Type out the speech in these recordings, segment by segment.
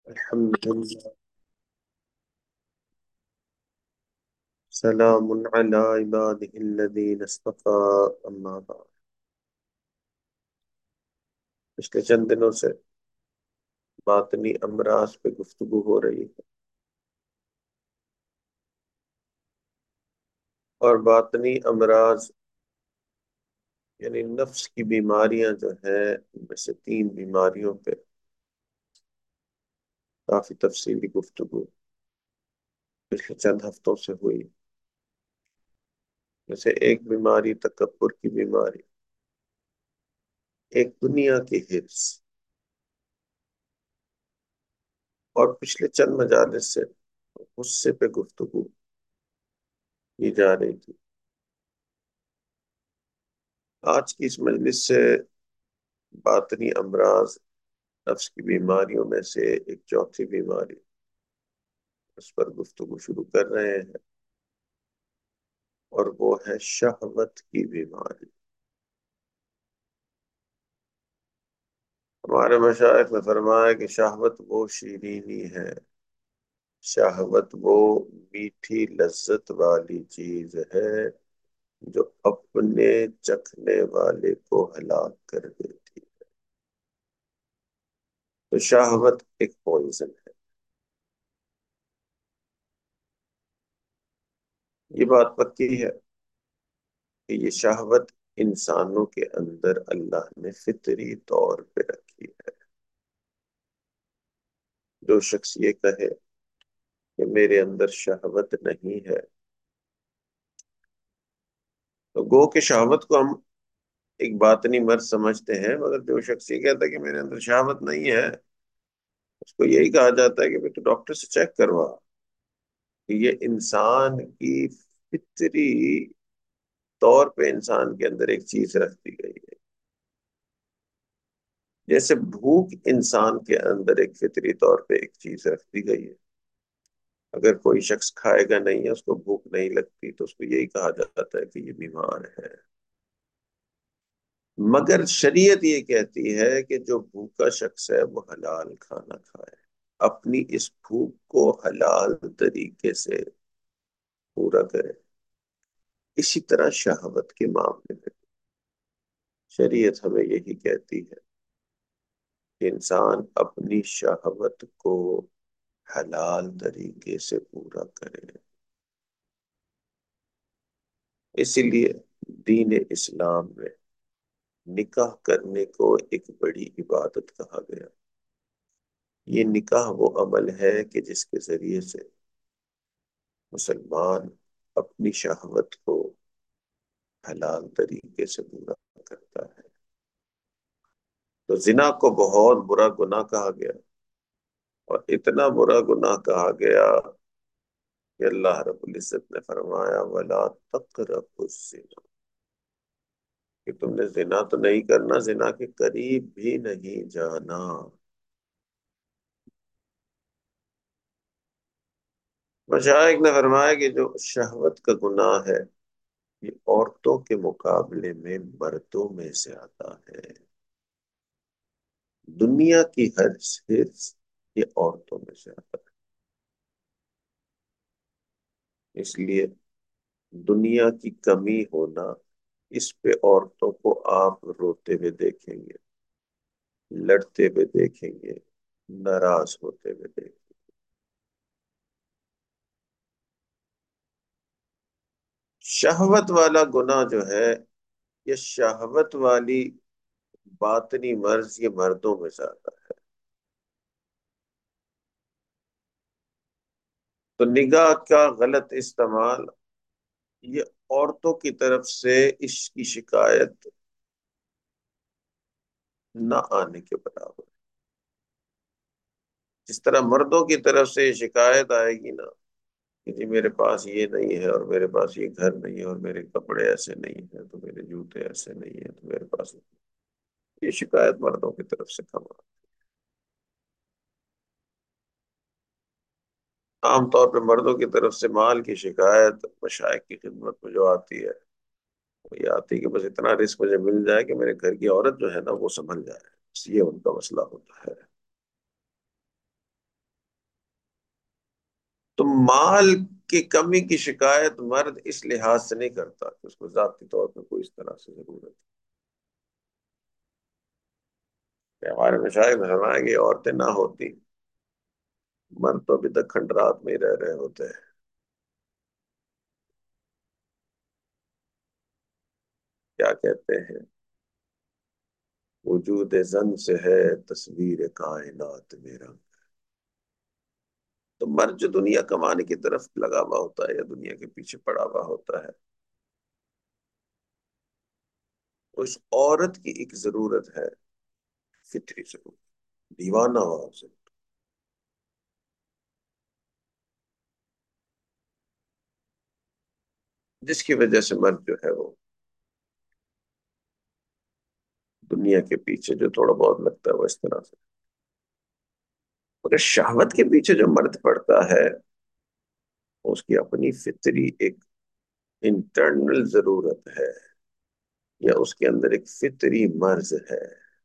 الحمد لله. سلام على عباده الذين اصطفى أما بعد. پچھلے چند دنوں سے باطنی امراض پہ گفتگو ہو رہی ہے، اور باطنی امراض یعنی نفس کی بیماریاں جو ہیں ان میں سے تین بیماریوں پہ کافی تفصیلی گفتگو پچھلے چند ہفتوں سے ہوئی. جیسے ایک بیماری تکبر کی بیماری، ایک دنیا کی حرص، اور پچھلے چند مجالس سے غصے پہ گفتگو کی جا رہی تھی. آج کی اس مجلس سے باطنی امراض، نفس کی بیماریوں میں سے ایک چوتھی بیماری، اس پر گفتگو شروع کر رہے ہیں، اور وہ ہے شہوت کی بیماری. ہمارے مشائخ نے فرمایا کہ شہوت وہ شیرینی ہے، شہوت وہ میٹھی لذت والی چیز ہے جو اپنے چکھنے والے کو ہلاک کر دیتی. تو شہوت ایک پوائزن ہے. یہ بات پکی ہے کہ یہ شہوت انسانوں کے اندر اللہ نے فطری طور پہ رکھی ہے. جو شخص یہ کہے کہ میرے اندر شہوت نہیں ہے، تو گو کہ شہوت کو ہم ایک باطنی مرض سمجھتے ہیں، مگر جو شخص یہ کہتا ہے کہ میرے اندر شہوت نہیں ہے، اس کو یہی کہا جاتا ہے کہ تو ڈاکٹر سے چیک کروا کہ یہ انسان کی فطری طور پہ انسان کے اندر ایک چیز رکھ دی گئی ہے. جیسے بھوک انسان کے اندر ایک فطری طور پہ ایک چیز رکھ دی گئی ہے. اگر کوئی شخص کھائے گا نہیں ہے، اس کو بھوک نہیں لگتی، تو اس کو یہی کہا جاتا ہے کہ یہ بیمار ہے. مگر شریعت یہ کہتی ہے کہ جو بھوکا شخص ہے وہ حلال کھانا کھائے، اپنی اس بھوک کو حلال طریقے سے پورا کرے. اسی طرح شہوت کے معاملے میں شریعت ہمیں یہی کہتی ہے کہ انسان اپنی شہوت کو حلال طریقے سے پورا کرے. اسی لیے دین اسلام میں نکاح کرنے کو ایک بڑی عبادت کہا گیا. یہ نکاح وہ عمل ہے کہ جس کے ذریعے سے مسلمان اپنی شہوت کو حلال طریقے سے پورا کرتا ہے. تو زنا کو بہت برا گناہ کہا گیا، اور اتنا برا گناہ کہا گیا کہ اللہ رب العزت نے فرمایا وَلَا تَقْرَبُوا الزِّنَا، کہ تم نے زنا تو نہیں کرنا، زنا کے قریب بھی نہیں جانا. مشائخ نے فرمایا کہ جو شہوت کا گناہ ہے یہ عورتوں کے مقابلے میں مردوں میں زیادہ ہے. دنیا کی ہر حرص یہ عورتوں میں زیادہ ہے. اس لیے دنیا کی کمی ہونا، اس پہ عورتوں کو آپ روتے ہوئے دیکھیں گے، لڑتے ہوئے دیکھیں گے، ناراض ہوتے ہوئے دیکھیں گے. شہوت والا گناہ جو ہے، یہ شہوت والی باطنی مرض، یہ مردوں میں زیادہ ہے. تو نگاہ کا غلط استعمال یہ عورتوں کی طرف سے اس کی شکایت نہ آنے کے برابر. جس طرح مردوں کی طرف سے شکایت آئے گی نا کہ جی میرے پاس یہ نہیں ہے، اور میرے پاس یہ گھر نہیں ہے، اور میرے کپڑے ایسے نہیں ہیں، تو میرے جوتے ایسے نہیں ہیں، تو میرے پاس یہ شکایت مردوں کی طرف سے کم آتی. عام طور پہ مردوں کی طرف سے مال کی شکایت مشائخ کی خدمت میں جو آتی ہے، وہ یہ آتی ہے کہ بس اتنا رزق مجھے مل جائے کہ میرے گھر کی عورت جو ہے نا وہ سنبھل جائے، بس یہ ان کا مسئلہ ہوتا ہے. تو مال کی کمی کی شکایت مرد اس لحاظ سے نہیں کرتا کہ اس کو ذاتی طور پہ کوئی اس طرح سے ضرورت ہے کہ ہمارے مشاہد فرمائیں گے عورتیں نہ ہوتی مرد تو ابھی تک کھنڈرات میں ہی رہ رہے ہوتے ہیں. کیا کہتے ہیں؟ وجود زن سے ہے تصویر کائنات میرا. تو مرد جو دنیا کمانے کی طرف لگا ہوا ہوتا ہے یا دنیا کے پیچھے پڑا ہوا ہوتا ہے، اس عورت کی ایک ضرورت ہے، فطری ضرورت، دیوانہ ہوا اسے، جس کی وجہ سے مرد جو ہے وہ دنیا کے پیچھے جو تھوڑا بہت لگتا ہے وہ اس طرح سے. مگر شہوت کے پیچھے جو مرد پڑتا ہے اس کی اپنی فطری ایک انٹرنل ضرورت ہے، یا اس کے اندر ایک فطری مرض ہے،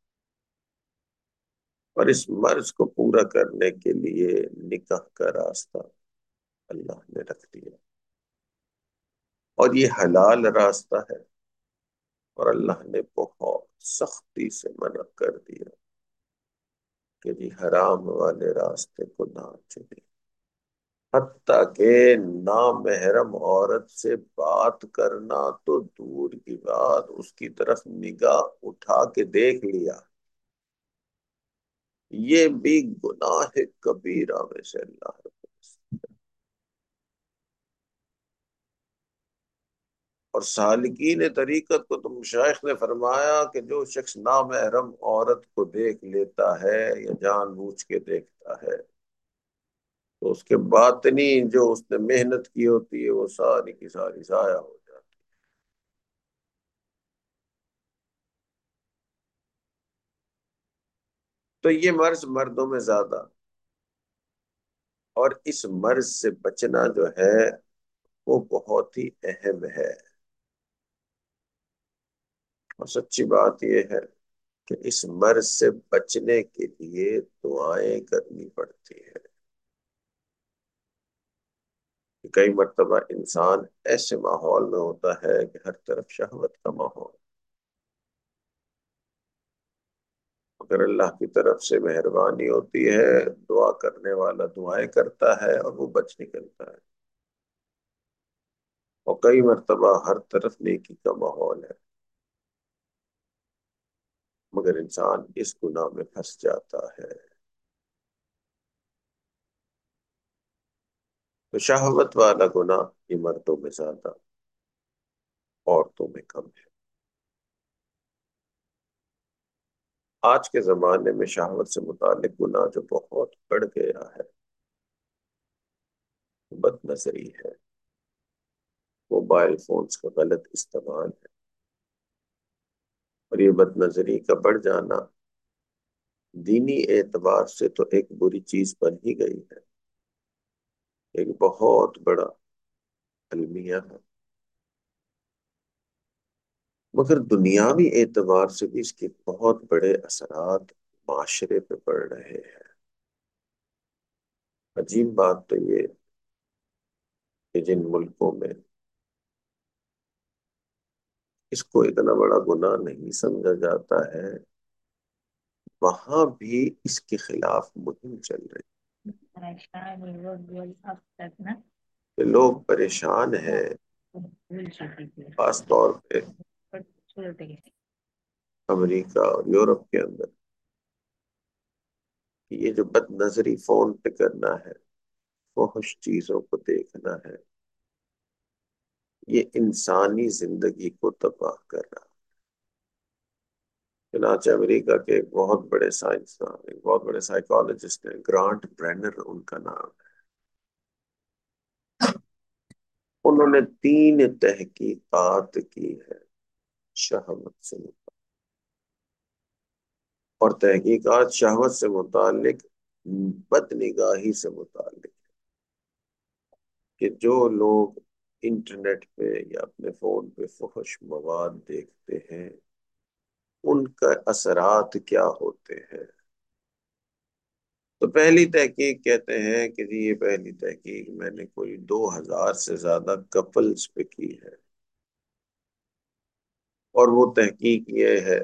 اور اس مرض کو پورا کرنے کے لیے نکاح کا راستہ اللہ نے رکھ دیا، اور یہ حلال راستہ ہے، اور اللہ نے بہت سختی سے منع کر دیا کہ جی حرام والے راستے کو نہ چلے. حتیٰ کہ نامحرم عورت سے بات کرنا تو دور کی بات، اس کی طرف نگاہ اٹھا کے دیکھ لیا یہ بھی گناہ کبیرہ میں سے اللہ رب العزت. اور سالکین طریقت کو تو مشائخ نے فرمایا کہ جو شخص نامحرم عورت کو دیکھ لیتا ہے یا جان بوجھ کے دیکھتا ہے تو اس کے باطنی جو اس نے محنت کی ہوتی ہے وہ ساری کی ساری ضائع ہو جاتی. تو یہ مرض مردوں میں زیادہ، اور اس مرض سے بچنا جو ہے وہ بہت ہی اہم ہے. اور سچی بات یہ ہے کہ اس مرض سے بچنے کے لیے دعائیں کرنی پڑتی ہے. کہ کئی مرتبہ انسان ایسے ماحول میں ہوتا ہے کہ ہر طرف شہوت کا ماحول، اگر اللہ کی طرف سے مہربانی ہوتی ہے دعا کرنے والا دعائیں کرتا ہے اور وہ بچ نکلتا ہے. اور کئی مرتبہ ہر طرف نیکی کا ماحول ہے مگر انسان اس گناہ میں پھنس جاتا ہے. تو شہوت والا گناہ یہ مردوں میں زیادہ، عورتوں میں کم ہے. آج کے زمانے میں شہوت سے متعلق گناہ جو بہت بڑھ گیا ہے بد نظری ہے، موبائل فونز کا غلط استعمال ہے. اور یہ بد نظری کا بڑھ جانا دینی اعتبار سے تو ایک بری چیز بن ہی گئی ہے، ایک بہت بڑا المیہ ہے، مگر دنیاوی اعتبار سے بھی اس کے بہت بڑے اثرات معاشرے پہ پڑ رہے ہیں. عجیب بات تو یہ کہ جن ملکوں میں اس کو اتنا بڑا گناہ نہیں سمجھا جاتا ہے وہاں بھی اس کے خلاف مہم چل رہی ہے کہ لوگ پریشان ہیں، خاص طور پہ امریکہ اور یورپ کے اندر، کہ یہ جو بد نظری فون پہ کرنا ہے، فحش چیزوں کو دیکھنا ہے، یہ انسانی زندگی کو تباہ کر رہا. چنانچہ امریکہ کے ایک بہت بڑے سائنسدان، ایک بہت بڑے سائیکالوجسٹ ہیں، گرانٹ برینر ان کا نام ہے. انہوں نے 3 تحقیقات کی ہے شہوت سے متعلق، اور تحقیقات شہوت سے متعلق بد نگاہی سے متعلق، کہ جو لوگ انٹرنیٹ پہ یا اپنے فون پہ فحش مواد دیکھتے ہیں ان کا اثرات کیا ہوتے ہیں. تو پہلی تحقیق کہتے ہیں کہ جی یہ پہلی تحقیق میں نے کوئی 2000 سے زیادہ کپلز پہ کی ہے، اور وہ تحقیق یہ ہے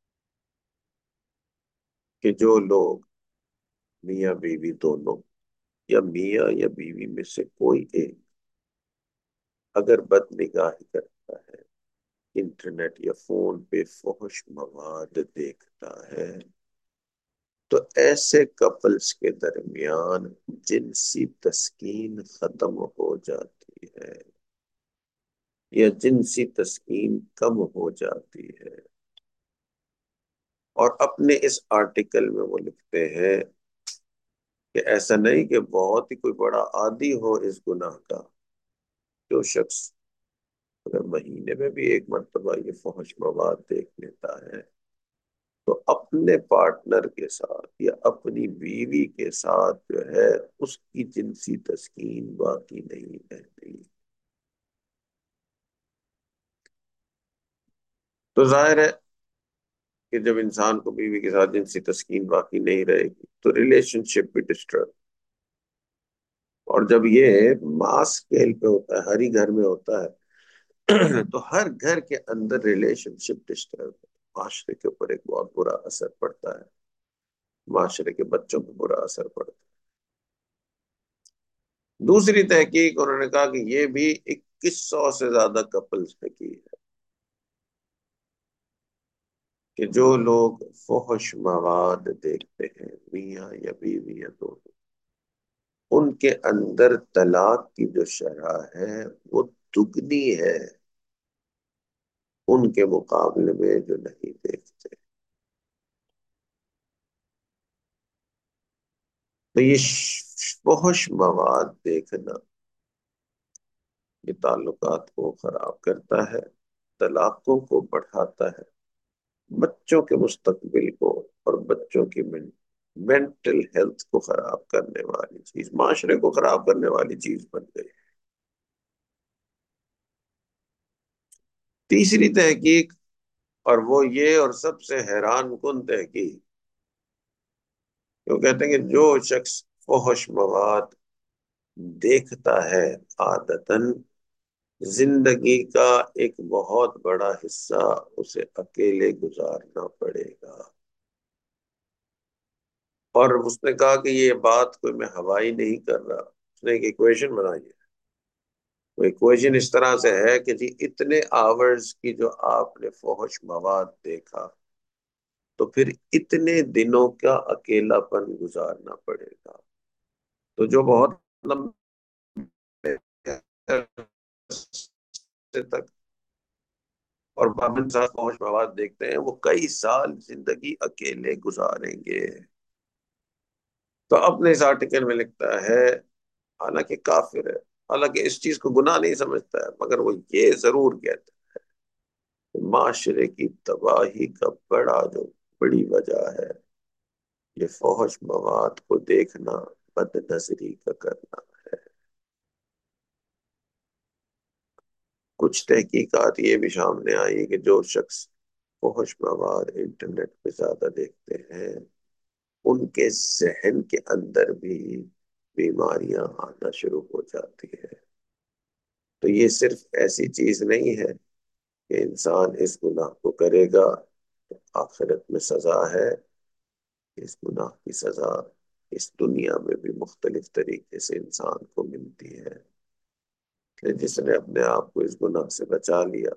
کہ جو لوگ میاں بیوی دونوں یا میاں یا بیوی میں سے کوئی ایک اگر بد نگاہی کرتا ہے، انٹرنیٹ یا فون پہ فحش مواد دیکھتا ہے، تو ایسے کپلز کے درمیان جنسی تسکین ختم ہو جاتی ہے یا جنسی تسکین کم ہو جاتی ہے۔ اور اپنے اس آرٹیکل میں وہ لکھتے ہیں کہ ایسا نہیں کہ بہت ہی کوئی بڑا عادی ہو اس گناہ کا، جو شخص اگر مہینے میں بھی ایک مرتبہ یہ فحش مواد دیکھ لیتا ہے، تو اپنے پارٹنر کے ساتھ یا اپنی بیوی کے ساتھ جو ہے اس کی جنسی تسکین باقی نہیں رہتی۔ تو ظاہر ہے کہ جب انسان کو بیوی کے ساتھ جنسی تسکین باقی نہیں رہے گی تو ریلیشن شپ بھی ڈسٹرب، اور جب یہ ماس اسکیل پہ ہوتا ہے، ہر ہی گھر میں ہوتا ہے تو ہر گھر کے اندر ریلیشن شپ ڈسٹرب، معاشرے کے اوپر ایک بہت برا اثر پڑتا ہے، معاشرے کے بچوں پہ برا اثر پڑتا ہے۔ دوسری تحقیق انہوں نے کہا کہ یہ بھی 2100 سے زیادہ کپلز نے کی ہے کہ جو لوگ فحش مواد دیکھتے ہیں، میاں یا بیوی یا دونوں، ان کے اندر طلاق کی جو شرح ہے وہ دگنی ہے ان کے مقابلے میں جو نہیں دیکھتے۔ تو یہ فحش مواد دیکھنا یہ تعلقات کو خراب کرتا ہے، طلاقوں کو بڑھاتا ہے، بچوں کے مستقبل کو اور بچوں کی مینٹل ہیلتھ کو خراب کرنے والی چیز، معاشرے کو خراب کرنے والی چیز بن گئی۔ تیسری تحقیق، اور وہ یہ اور سب سے حیران کن تحقیق، وہ کہتے ہیں کہ جو شخص فحش مواد دیکھتا ہے عادتاً زندگی کا ایک بہت بڑا حصہ اسے اکیلے گزارنا پڑے گا۔ اور اس نے کہا کہ یہ بات کوئی میں ہوائی نہیں کر رہا، اس نے ایک ایکویشن بنائی ہے۔ وہ ایکویشن اس طرح سے ہے کہ جی اتنے آورز کی جو آپ نے فحش مواد دیکھا تو پھر اتنے دنوں کا اکیلا پن گزارنا پڑے گا۔ تو جو بہت لمبے عرصے تک اور بابن صاحب فحش مواد دیکھتے ہیں وہ کئی سال زندگی اکیلے گزاریں گے۔ تو اپنے اس آرٹیکل میں لکھتا ہے، حالانکہ کافر ہے، حالانکہ اس چیز کو گناہ نہیں سمجھتا ہے، مگر وہ یہ ضرور کہتا ہے کہ معاشرے کی تباہی کا بڑی وجہ ہے یہ فحش مواد کو دیکھنا، بد نظری کا کرنا ہے۔ کچھ تحقیقات یہ بھی سامنے آئی کہ جو شخص فحش مواد انٹرنیٹ پہ زیادہ دیکھتے ہیں ان کے ذہن کے اندر بھی بیماریاں آنا شروع ہو جاتی ہے۔ تو یہ صرف ایسی چیز نہیں ہے کہ انسان اس گناہ کو کرے گا تو آخرت میں سزا ہے، اس گناہ کی سزا اس دنیا میں بھی مختلف طریقے سے انسان کو ملتی ہے کہ جس نے اپنے آپ کو اس گناہ سے بچا لیا،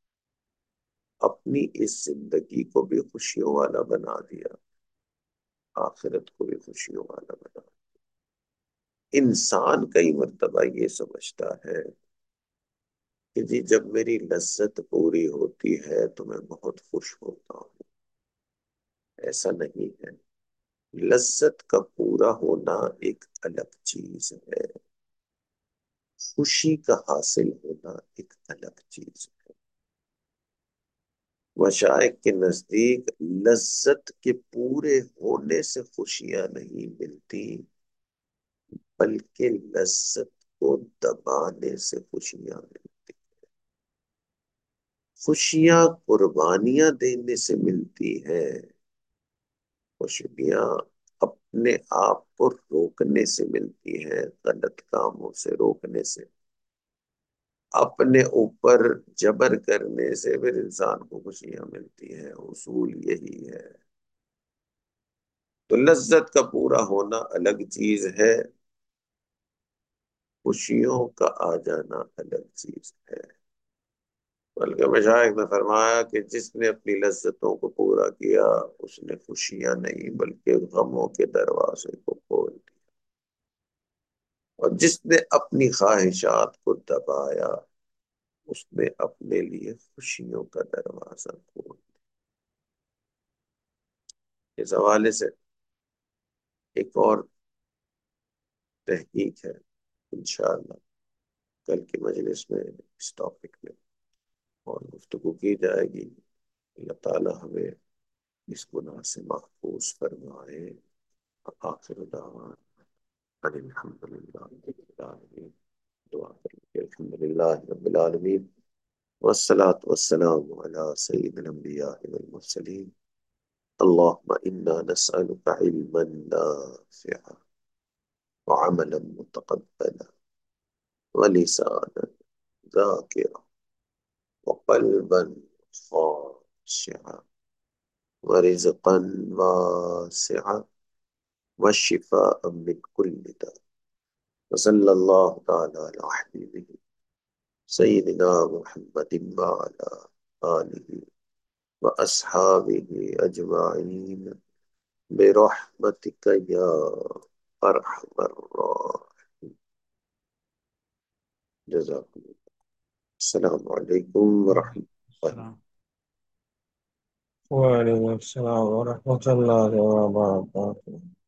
اپنی اس زندگی کو بھی خوشیوں والا بنا دیا، آخرت کو بھی خوشیوں والا بنا دیا۔ انسان کئی مرتبہ یہ سمجھتا ہے کہ جی جب میری لذت پوری ہوتی ہے تو میں بہت خوش ہوتا ہوں۔ ایسا نہیں ہے، لذت کا پورا ہونا ایک الگ چیز ہے، خوشی کا حاصل ہونا ایک الگ چیز ہے۔ مشائخ کے نزدیک لذت کے پورے ہونے سے خوشیاں نہیں ملتی، بلکہ لذت کو دبانے سے خوشیاں ملتی۔ خوشیاں قربانیاں دینے سے ملتی ہیں، خوشیاں اپنے آپ کو روکنے سے ملتی ہے، غلط کاموں سے روکنے سے، اپنے اوپر جبر کرنے سے پھر انسان کو خوشیاں ملتی ہیں، اصول یہی ہے۔ تو لذت کا پورا ہونا الگ چیز ہے، خوشیوں کا آ جانا الگ چیز ہے۔ بلکہ مشائخ نے فرمایا کہ جس نے اپنی لذتوں کو پورا کیا، اس نے خوشیاں نہیں بلکہ غموں کے دروازے کو کھول دیا، اور جس نے اپنی خواہشات کو دبایا، اس نے اپنے لیے خوشیوں کا دروازہ کھول دیا۔ اس حوالے سے ایک اور تحقیق ہے، انشاءاللہ کل کی مجلس میں اس ٹاپک میں اور گفتگو کی جائے گی۔ اللہ تعالی ہمیں اس گناہ سے محفوظ فرمائے۔ آخر دعوانا ان الحمد للہ رب العالمین۔ دعا کریں الحمد للہ رب العالمین، والصلاة والسلام على سید الانبیاء والمرسلین۔ اللهم انا نسألك علما نافعا وعملا متقبلا ولسانا ذاكرا وقلبا خاشعا ورزقا واسعا والشفاء من كل داء، وصلى الله تعالى على حبيبه سيدنا محمد وعلى آله وأصحابه أجمعين برحمتك يا أرحم الراحمين۔ جزاكم الله، السلام عليكم ورحمة الله۔ السلام۔ وعلیکم السلام ورحمۃ اللہ وبرکاتہ۔